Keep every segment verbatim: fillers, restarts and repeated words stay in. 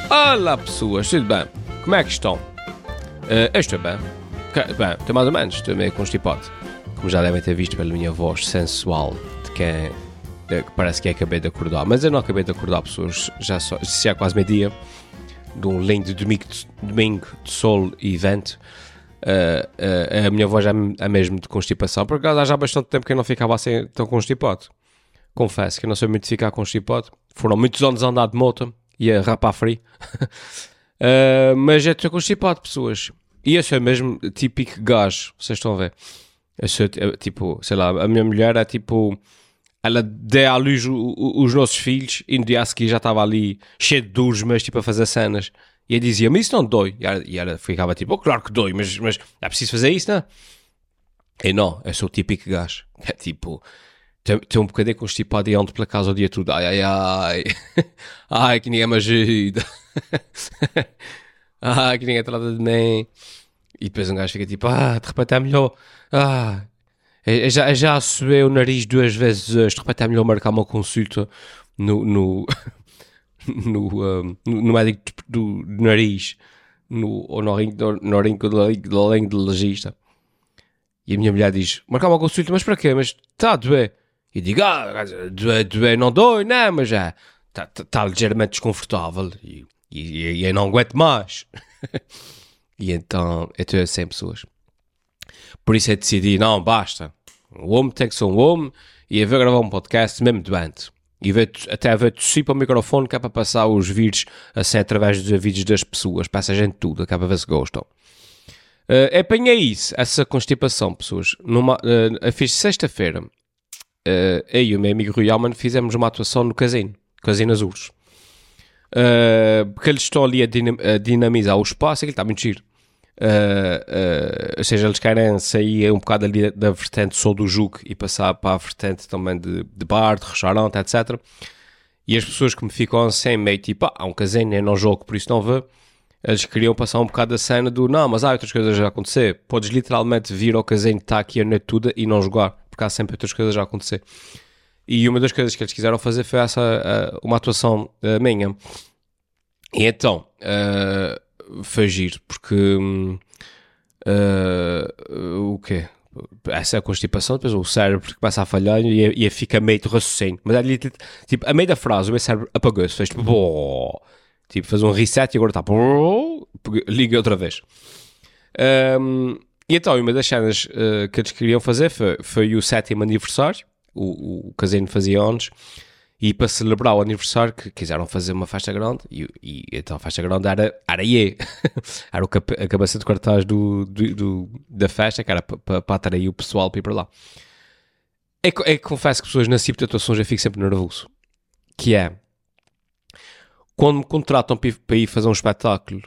Olá pessoas, tudo bem? Como é que estão? Uh, eu estou bem. Bem, estou mais ou menos, estou meio constipado. Como já devem ter visto pela minha voz sensual de quem de, que parece que acabei de acordar. Mas eu não acabei de acordar, pessoas. Já, só, já é quase meio-dia de um lindo domingo de, domingo de sol e vento. Uh, uh, a minha voz é, é mesmo de constipação. Por acaso há já bastante tempo que eu não ficava assim tão constipado. Confesso que eu não sou muito de ficar constipado. Foram muitos anos a andar de moto e a rapar frio. uh, mas eu estou constipado, pessoas. E eu sou mesmo típico gajo, vocês estão a ver. Eu sou tipo, sei lá, a minha mulher é tipo, ela deu à luz o, o, os nossos filhos e no dia a seguir já estava ali cheio de duros, mas tipo a fazer cenas. E eu dizia, mas isso não dói. E ela, e ela ficava tipo, oh, claro que dói, mas, mas é preciso fazer isso, não é? E não, eu sou o típico gajo. É tipo, estou um bocadinho constipado e ando pela casa o dia todo. Ai, ai, ai. Ai, que ninguém me ajuda. Ai, que ninguém trata de mim. E depois um gajo fica tipo, ah, de repente é melhor. Ah, eu já, eu já assoei o nariz duas vezes hoje. De repente é melhor marcar uma consulta no... no No, um, no médico do, do nariz, no, ou no otorrinolaringologista. E a minha mulher diz, marcar uma consulta, mas para quê? Mas está a doer. E digo, ah, doer, doer não dói, não, mas já está tá, tá ligeiramente desconfortável e, e, e eu não aguento mais. E então, eu estou sem pessoas. Por isso eu decidi, não, basta. Um homem tem que ser um homem e eu vou gravar um podcast mesmo doente. E veio, até veio tossir para o microfone que é para passar os vídeos assim através dos vídeos das pessoas, passa a gente tudo, que é para ver se gostam. Uh, apanhei isso, essa constipação, pessoas. Numa, uh, eu fiz sexta-feira, uh, eu e o meu amigo Rui Alman fizemos uma atuação no Casino, Casino Azures. Uh, porque eles estão ali a, dinam- a dinamizar o espaço, aquilo está muito giro. Uh, uh, ou seja, eles querem sair um bocado ali da vertente só do jugo e passar para a vertente também de, de bar, de restaurante, etcétera. E as pessoas que me ficam assim meio tipo, ah, há um casino, eu não jogo, por isso não vou. Eles queriam passar um bocado da cena do, não, mas há outras coisas a acontecer. Podes literalmente vir ao casino, está aqui a noite toda e não jogar, porque há sempre outras coisas a acontecer. E uma das coisas que eles quiseram fazer foi essa, uh, uma atuação uh, minha. E então... Uh, foi giro, porque uh, uh, o quê? Essa é a constipação, depois o cérebro começa a falhar e, e fica meio de raciocínio. Mas ali, tipo, a meio da frase, o meu cérebro apagou-se, fez tipo, bom, tipo, fez um reset e agora está, liga outra vez. Um, e então, uma das cenas uh, que eles queriam fazer foi, foi o sétimo aniversário, o, o casino fazia anos. E para celebrar o aniversário que quiseram fazer uma festa grande e, e então a festa grande era, era I E era o cap- a cabeça de cartaz do, do, do, da festa, que era para pa, atrair o pessoal para ir para lá. É que, é que confesso que pessoas nesse tipo de atuações eu fico sempre nervoso, que é quando me contratam para ir, para ir fazer um espetáculo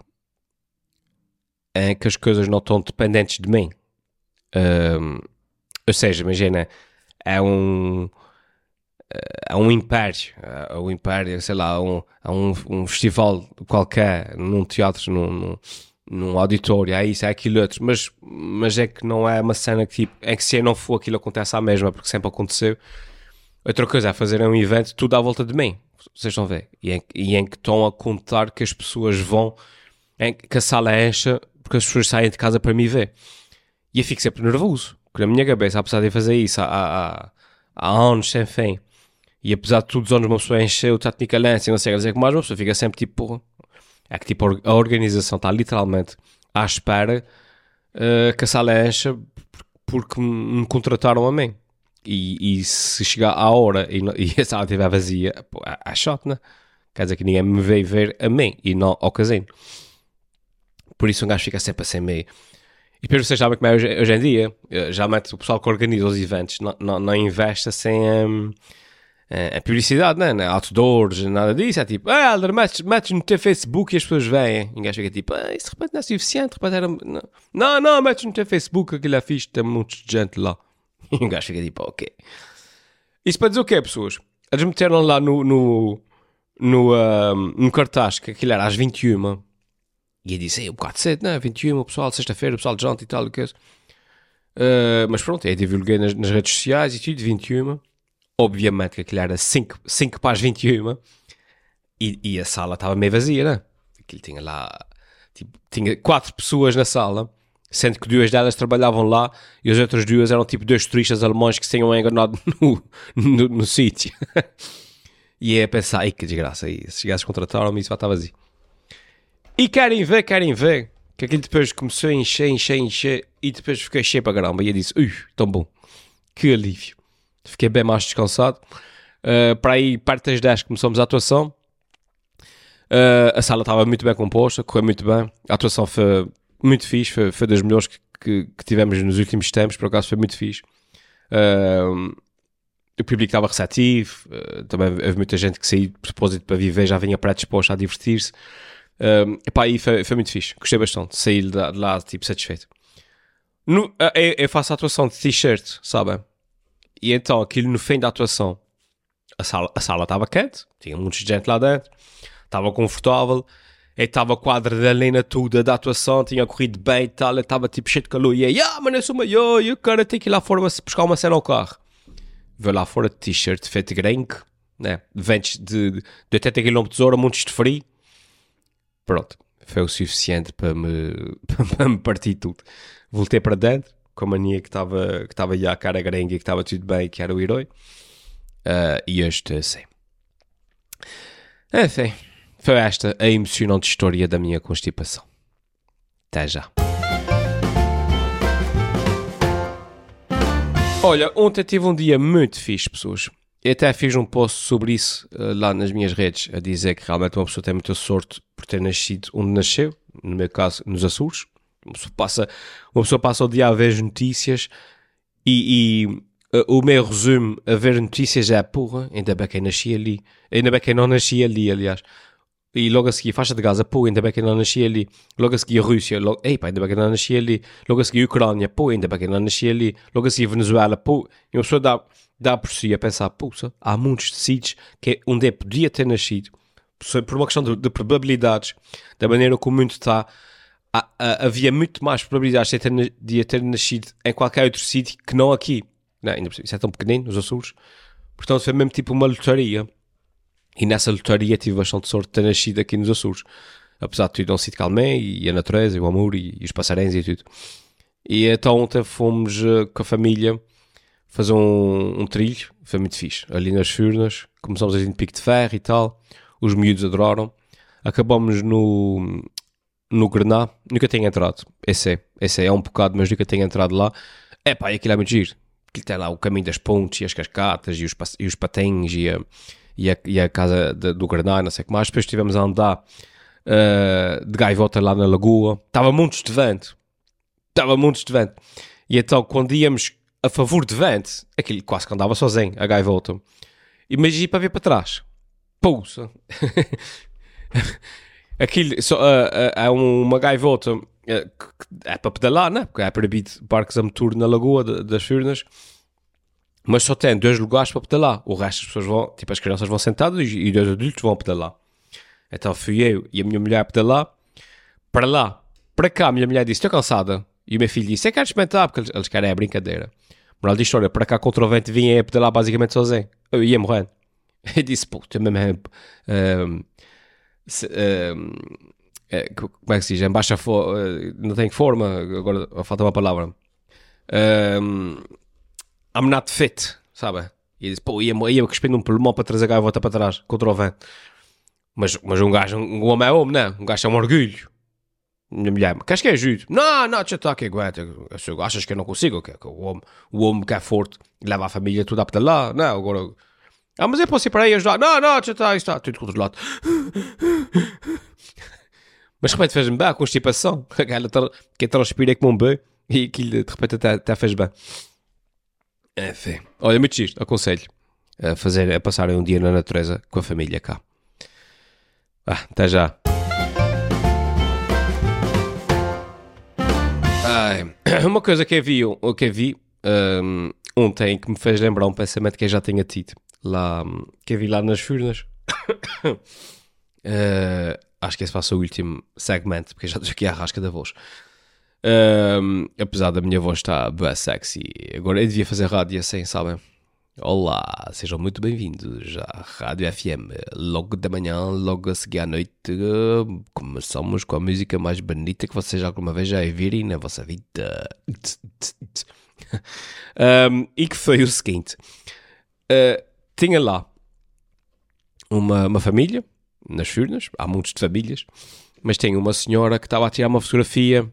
em que as coisas não estão dependentes de mim, um, ou seja, imagina, é um há um império, há um império, sei lá, há um, há um, um festival qualquer, num teatro, num, num, num auditório, é isso, é aquilo outro, mas, mas é que não é uma cena que tipo, é que se eu não for aquilo acontece à mesma, porque sempre aconteceu. Outra coisa é fazer um evento tudo à volta de mim, vocês estão a ver, e em, e em que estão a contar que as pessoas vão, em que a sala encha, porque as pessoas saem de casa para me ver. E eu fico sempre nervoso, porque na minha cabeça, apesar de fazer isso há, há, há anos sem fim, e apesar de todos os anos uma pessoa encher o teatro Nicalense e não sei dizer que mais, uma pessoa fica sempre tipo... É que tipo a organização está literalmente à espera uh, que a sala encha porque me contrataram a mim. E, e se chegar à hora e, e a sala estiver vazia, pô, é, é chato, né? Quer dizer que ninguém me veio ver a mim e não ao casino. Por isso um gajo fica sempre assim meio... E depois vocês sabem como é hoje, hoje em dia. Geralmente o pessoal que organiza os eventos não, não, não investe assim... Um, a publicidade, não é? Outdoors, nada disso. É tipo, ah, Alder, metes, metes no teu Facebook e as pessoas veem. E o gajo fica tipo, ah, isso de repente não é suficiente, de repente era... Não, não, não metes no teu Facebook, aquilo é fixe, tem muita gente lá. E o gajo fica tipo, ok. Isso para dizer o quê, pessoas? Eles meteram lá no, no, no, um, no cartaz que aquilo era às vinte e uma. E eu disse, é um bocado cedo, não é? vinte e uma, o pessoal, sexta-feira, o pessoal de janta e tal, o que é isso. Uh, mas pronto, eu divulguei nas, nas redes sociais e tudo, vinte e uma. Obviamente que aquilo era cinco para as vinte e uma e, e a sala estava meio vazia, né? que ele tinha lá, tipo, tinha quatro pessoas na sala, sendo que duas delas trabalhavam lá e as outras duas eram tipo dois turistas alemães que se tinham enganado no, no, no sítio. E é a pensar, ai que desgraça, aí, esses gajos contrataram-me e isso vai estar vazio. E querem ver, querem ver, que aquilo depois começou a encher, encher, encher, e depois fiquei cheio para caramba. E eu disse, ui, tão bom, que alívio. Fiquei bem mais descansado. Uh, para aí, perto das dez, começamos a atuação. Uh, a sala estava muito bem composta, correu muito bem. A atuação foi muito fixe, foi, foi das melhores que, que, que tivemos nos últimos tempos, por acaso foi muito fixe. Uh, o público estava receptivo, uh, também houve muita gente que saiu de propósito para viver, já vinha predisposta a divertir-se. Uh, epá, aí foi, foi muito fixe, gostei bastante, saí de lá, de lá tipo, satisfeito. No, uh, eu, eu faço a atuação de t-shirt, sabem? E então, aquilo no fim da atuação, a sala a sala estava quente, tinha muita gente lá dentro, estava confortável, eu estava com a adrenalina toda da atuação, tinha corrido bem e tal, eu estava tipo cheio de calor, e aí, ah, mas eu sou maior, eu quero ter que ir lá fora buscar uma cena ao carro. Vou lá fora de t-shirt, feito gringo, né? Ventos de, de oitenta quilômetros hora, montes de frio. Pronto, foi o suficiente para me, para me partir tudo. Voltei para dentro, com a mania que estava que estava já a cara gringa e que estava tudo bem, que era o herói. Uh, e hoje estou assim. Enfim, foi esta a emocionante história da minha constipação. Até já. Olha, ontem tive um dia muito fixe, pessoas. Eu até fiz um post sobre isso uh, lá nas minhas redes, a dizer que realmente uma pessoa tem muita sorte por ter nascido onde nasceu, no meu caso, nos Açores. Uma pessoa passa, uma pessoa passa o dia a ver notícias e, e uh, o meu resumo a ver notícias é, porra, ainda bem que eu nasci ali. Ainda bem que eu não nasci ali, aliás. E logo a seguir, faixa de Gaza, pô, ainda bem que eu não nasci ali. Logo a seguir, a Rússia, logo, ei, pá, ainda bem que eu não nasci ali. Logo a seguir, a Ucrânia, pô, ainda bem que eu não nasci ali. Logo a seguir, Venezuela, pô. E uma pessoa dá, dá por si a pensar, pô, há muitos sítios que é onde eu podia ter nascido, por uma questão de, de probabilidades, da maneira como o mundo está, há, há, havia muito mais probabilidades de eu ter, de eu ter nascido em qualquer outro sítio que não aqui. Não, ainda por cima, isso é tão pequenino, nos Açores. Portanto, foi mesmo tipo uma lotaria. E nessa lotaria tive bastante sorte de ter nascido aqui nos Açores. Apesar de tudo, é um sítio calmé, e a natureza, e o amor, e, e os passarinhos e tudo. E então ontem fomos uh, com a família fazer um, um trilho. Foi muito fixe. Ali nas Furnas, começamos a ir de pico de ferro e tal. Os miúdos adoraram. Acabamos no, no Grená. Nunca tenho entrado. Esse é, esse é, é um bocado, mas nunca tenho entrado lá. É pá, aquilo é muito giro. Aquilo tem lá o caminho das pontes, e as cascatas, e os, e os patins, e a... E a, e a casa de, do Granada, não sei o que mais. Depois estivemos a andar uh, de gaivota lá na lagoa. Estava montes de vento. Estava montes de vento. E então, quando íamos a favor de vento, aquilo quase que andava sozinho, a gaivota. Imagina para ver para trás. Pousa. Aquilo, só, uh, uh, é uma gaivota uh, que é para pedalar, né? Porque é proibido barcos a motor na lagoa de, das Furnas. Mas só tem dois lugares para pedalar. O resto as pessoas vão, tipo as crianças vão sentadas e, e dois adultos vão pedalar. Então fui eu e a minha mulher a pedalar. Para lá, para cá, a minha mulher disse, estou cansada. E o meu filho disse, eu quero experimentar, porque eles, eles querem a brincadeira. Moral de história, para cá contra o vento vinha a pedalar basicamente sozinho. Eu ia morrendo. Eu disse, pô, tu mesmo... Um, se, um, como é que se diz? Em baixa forma, não tenho forma, agora falta uma palavra. Um, I'm not fit, sabe? E disse, pô, ia, ia cuspindo um pulmão para trazer a gaivota para trás, contra o vento. Mas, mas um gajo, um homem é homem, não? Um gajo é um orgulho. Minha mulher, queres que ajude? Não, não, já está aqui, aguenta. Achas que eu não consigo? Que, que o, homem, o homem que é forte leva a família toda a pedalar? Não, agora... Ah, mas eu posso ir para aí ajudar? Não, não, já está, está tudo controlado. Mas de repente fez-me bem a constipação. Aquela que transpira como um bem e aquilo de repente até, até fez bem. Enfim, olha, muito giro, aconselho a, fazer, a passarem um dia na natureza com a família cá. Ah, até já. Ai, uma coisa que eu vi, que eu vi um, ontem que me fez lembrar um pensamento que eu já tinha tido lá, que eu vi lá nas Furnas. uh, acho que esse vai ser o último segmento, porque eu já estou aqui à rasca da voz. Um, apesar da minha voz estar bem sexy, agora eu devia fazer rádio assim, sabem? Olá, sejam muito bem-vindos à Rádio F M. Logo da manhã, logo a seguir à noite, uh, começamos com a música mais bonita que vocês alguma vez já ouvirem na vossa vida. um, e que foi o seguinte: uh, tinha lá uma, uma família, nas Furnas, há muitos de famílias, mas tem uma senhora que estava a tirar uma fotografia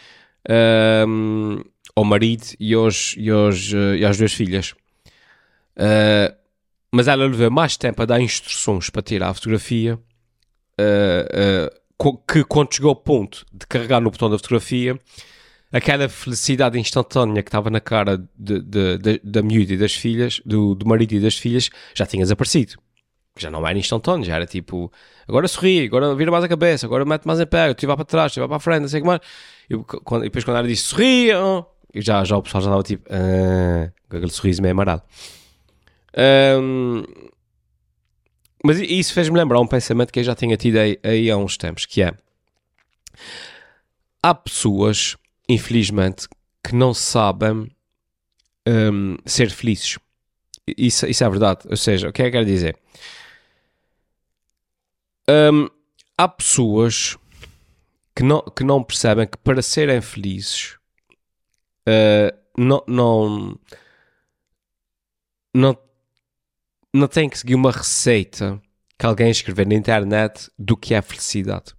um, ao marido e, aos, e, aos, uh, e às duas filhas. Uh, mas ela levou mais tempo a dar instruções para tirar a fotografia uh, uh, que quando chegou ao ponto de carregar no botão da fotografia, aquela felicidade instantânea que estava na cara de, de, de, da miúda e das filhas, do, do marido e das filhas, já tinha desaparecido. Já não era instantâneo, já era tipo, agora sorri, agora vira mais a cabeça, agora mete mais em pé, tu vai para trás, tu vai para a frente, não sei o que mais. E, quando, e depois quando ela disse sorria, oh, já, já o pessoal já estava tipo, ah, com aquele sorriso meio amarelo. Um, mas isso fez-me lembrar um pensamento que eu já tinha tido aí, aí há uns tempos, que é, há pessoas, infelizmente, que não sabem um, ser felizes. Isso, isso é verdade. Ou seja, o que é que eu quero dizer? Um, há pessoas que não, que não percebem que para serem felizes uh, não, não, não não tem que seguir uma receita que alguém escreveu na internet do que é felicidade.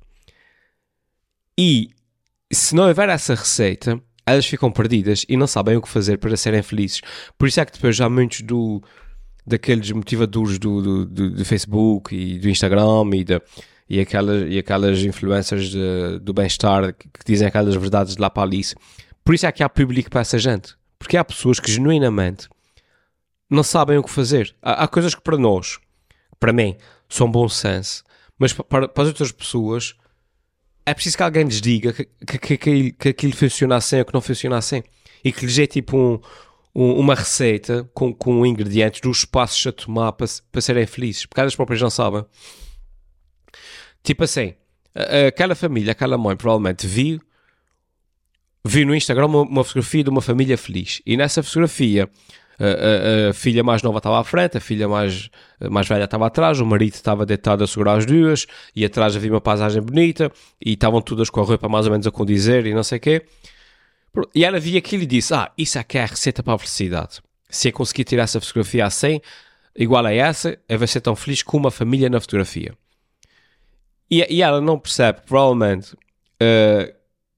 E se não houver essa receita, elas ficam perdidas e não sabem o que fazer para serem felizes. Por isso é que depois já muitos do, daqueles motivadores do, do, do, do Facebook e do Instagram e, de, e, aquelas, e aquelas influencers de, do bem-estar que, que dizem aquelas verdades de lá para Alice. Por isso é que há público para essa gente. Porque há pessoas que genuinamente não sabem o que fazer. Há, há coisas que para nós, para mim, são bom senso, mas para, para as outras pessoas é preciso que alguém lhes diga que, que, que, que aquilo funciona assim ou que não funciona assim. E que lhes dê tipo um, um, uma receita com, com ingredientes dos passos a tomar para, para serem felizes. Porque elas próprias não sabem. Tipo assim, aquela família, aquela mãe provavelmente viu, viu no Instagram uma, uma fotografia de uma família feliz. E nessa fotografia A, a, a filha mais nova estava à frente, a filha mais, mais velha estava atrás, o marido estava deitado a segurar as duas, e atrás havia uma paisagem bonita, e estavam todas com a roupa mais ou menos a condizer, e não sei o quê. E ela via aquilo e disse, ah, isso é que é a receita para a felicidade. Se eu conseguir tirar essa fotografia assim, igual a essa, eu vou ser tão feliz como uma família na fotografia. E, e ela não percebe, provavelmente, uh,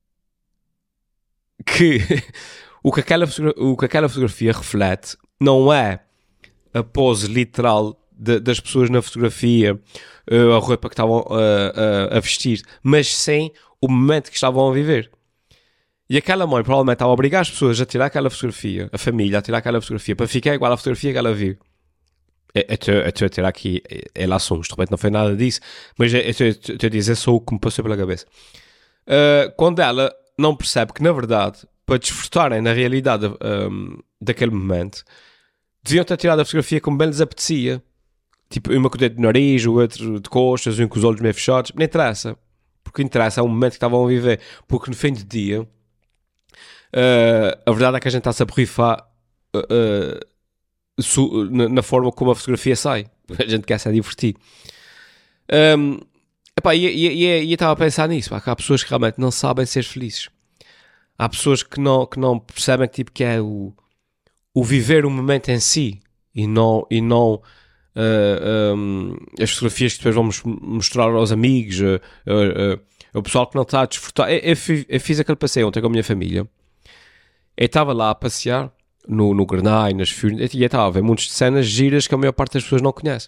que... O que, aquela, o que aquela fotografia reflete não é a pose literal de, das pessoas na fotografia, a roupa que estavam a, a, a vestir, mas sim o momento que estavam a viver. E aquela mãe provavelmente estava a obrigar as pessoas a tirar aquela fotografia, a família a tirar aquela fotografia, para ficar igual à fotografia que ela viu. Estou a tirar aqui relações, de repente não foi nada disso, mas estou a dizer só o que me passou pela cabeça. Uh, quando ela não percebe que, na verdade, para desfrutarem na realidade um, daquele momento, deviam ter tirado a fotografia como bem lhes apetecia. Tipo, uma com o dedo de nariz, o outro de costas, um com os olhos meio fechados. Não interessa. Porque interessa é o momento que estavam a viver. Porque no fim do dia, uh, a verdade é que a gente está-se a borrifar uh, uh, su- na, na forma como a fotografia sai. A gente quer se divertir. Um, epá, e, e, e, e eu estava a pensar nisso. Pá, que há pessoas que realmente não sabem ser felizes. Há pessoas que não, que não percebem que, tipo, que é o, o viver o momento em si e não, e não uh, um, as fotografias que depois vamos mostrar aos amigos, uh, uh, uh, o pessoal que não está a desfrutar. Eu, eu, fiz, eu fiz aquele passeio ontem com a minha família. Eu estava lá a passear no, no Granai, nas Furnas, e eu estava a ver muitas cenas giras que a maior parte das pessoas não conhece.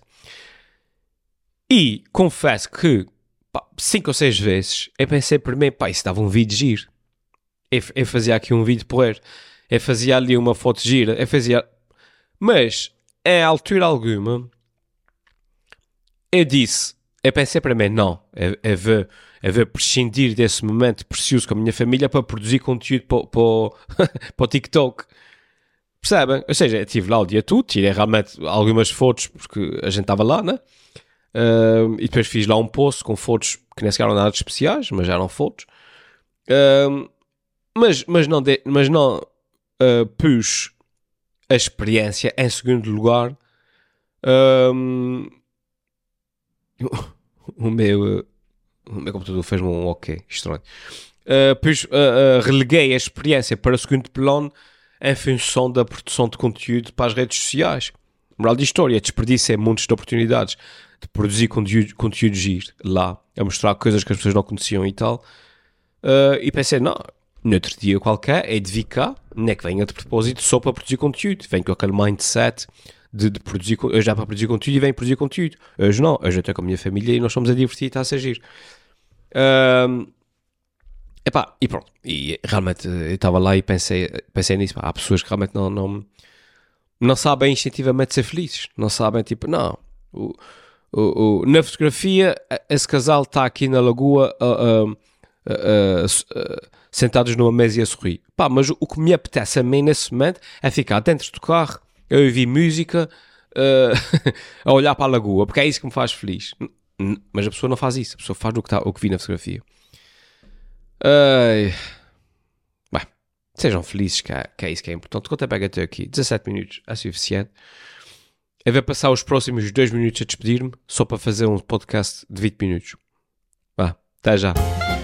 E confesso que pá, cinco ou seis vezes eu pensei para mim, pá, isso dava um vídeo giro. Eu, eu fazia aqui um vídeo porreiro, eu fazia ali uma foto gira, eu fazia... Mas, em altura alguma, eu disse, eu pensei para mim, não, eu, eu, vou, eu vou prescindir desse momento precioso com a minha família para produzir conteúdo para, para, para o TikTok. Percebem? Ou seja, eu estive lá o dia todo, tirei realmente algumas fotos, porque a gente estava lá, né? Uh, e depois fiz lá um post com fotos que nem sequer eram nada de especiais, mas eram fotos. Uh, Mas, mas não, de, mas não uh, pus a experiência. Em segundo lugar, um, o, meu, o meu computador fez-me um ok, estranho. Uh, pois, uh, uh, releguei a experiência para o segundo plano em função da produção de conteúdo para as redes sociais. Moral de história, desperdicei montes de oportunidades de produzir conteúdo, conteúdo giro lá, a mostrar coisas que as pessoas não conheciam e tal. Uh, e pensei, não, no outro dia qualquer, é de vir cá, não é que venha de propósito só para produzir conteúdo. Vem com aquele mindset de, de produzir, eu já para produzir conteúdo e venho produzir conteúdo. Hoje não, hoje eu estou com a minha família e nós estamos a divertir e está a ser giro. Uh, epá, e pronto, e realmente eu estava lá e pensei, pensei nisso, pá, há pessoas que realmente não, não, não sabem instintivamente ser felizes, não sabem, tipo, não, o, o, o, na fotografia esse casal está aqui na lagoa uh, uh, uh, uh, uh, sentados numa mesa e a sorrir, pá, mas o que me apetece a mim nesse momento é ficar dentro do carro, a ouvir música, uh, a olhar para a lagoa, porque é isso que me faz feliz. Mas a pessoa não faz isso, a pessoa faz o que, tá, o que vi na fotografia. Uh, bem, sejam felizes, que é, que é isso que é importante. Quanto tempo é que eu estou aqui? dezassete minutos, é suficiente. Eu vou passar os próximos dois minutos a despedir-me, só para fazer um podcast de vinte minutos. Vá, até já.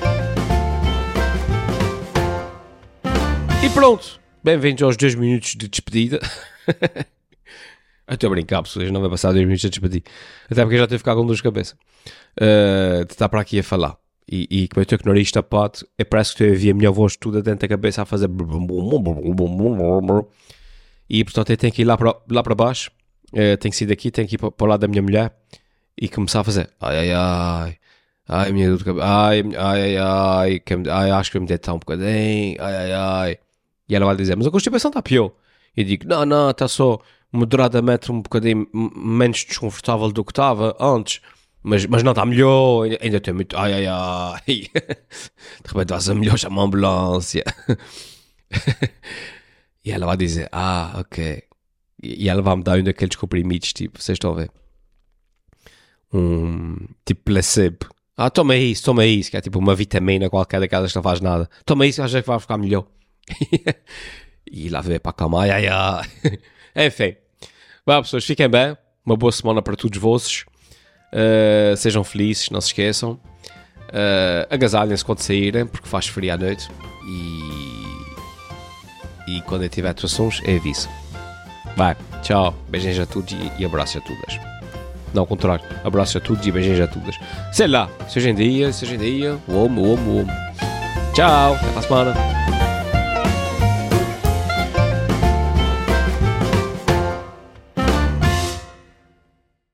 E pronto, bem-vindos aos dois minutos de despedida. Eu estou a brincar, pessoas, não vai passar dois minutos a despedir. Até porque eu já estou a ficar com dor de cabeça. Uh, de estar para aqui a falar. E, e como eu estou com o nariz tapado, é parece que estou a ouvir a minha voz toda dentro da cabeça a fazer... E portanto eu tenho que ir lá para, lá para baixo. Uh, tenho que sair daqui, tenho que ir para, para o lado da minha mulher. E começar a fazer... Ai, ai, ai. Ai, minha dor de cabeça. Ai, ai, ai, ai. Que, ai, acho que eu me deito um bocadinho. Ai, ai, ai. E ela vai dizer, mas a constipação está pior. E eu digo, não, não, está só... moderadamente um bocadinho menos desconfortável do que estava antes, mas, mas não está melhor, ainda, ainda tem muito, ai ai ai, de repente vais a melhor, chama a ambulância. E ela vai dizer, ah, ok, e, e ela vai me dar um daqueles comprimidos, tipo, vocês estão a ver, um, tipo placebo, ah, toma isso, toma isso, que é tipo uma vitamina qualquer daquelas que não faz nada, toma isso, acho que vai ficar melhor. E lá veio para acalmar, ai ai ai. Enfim, vá pessoas, fiquem bem, uma boa semana para todos vocês, uh, sejam felizes, não se esqueçam, uh, agasalhem-se quando saírem, porque faz frio à noite, e, e quando eu tiver atuações, é aviso. Vai, tchau, beijinhos a todos e, e abraços a todas. Não, ao contrário, abraços a todos e beijinhos a todas. Sei lá, seja em dia, seja em dia, o homo, o homo, o homo. Tchau, até para a semana.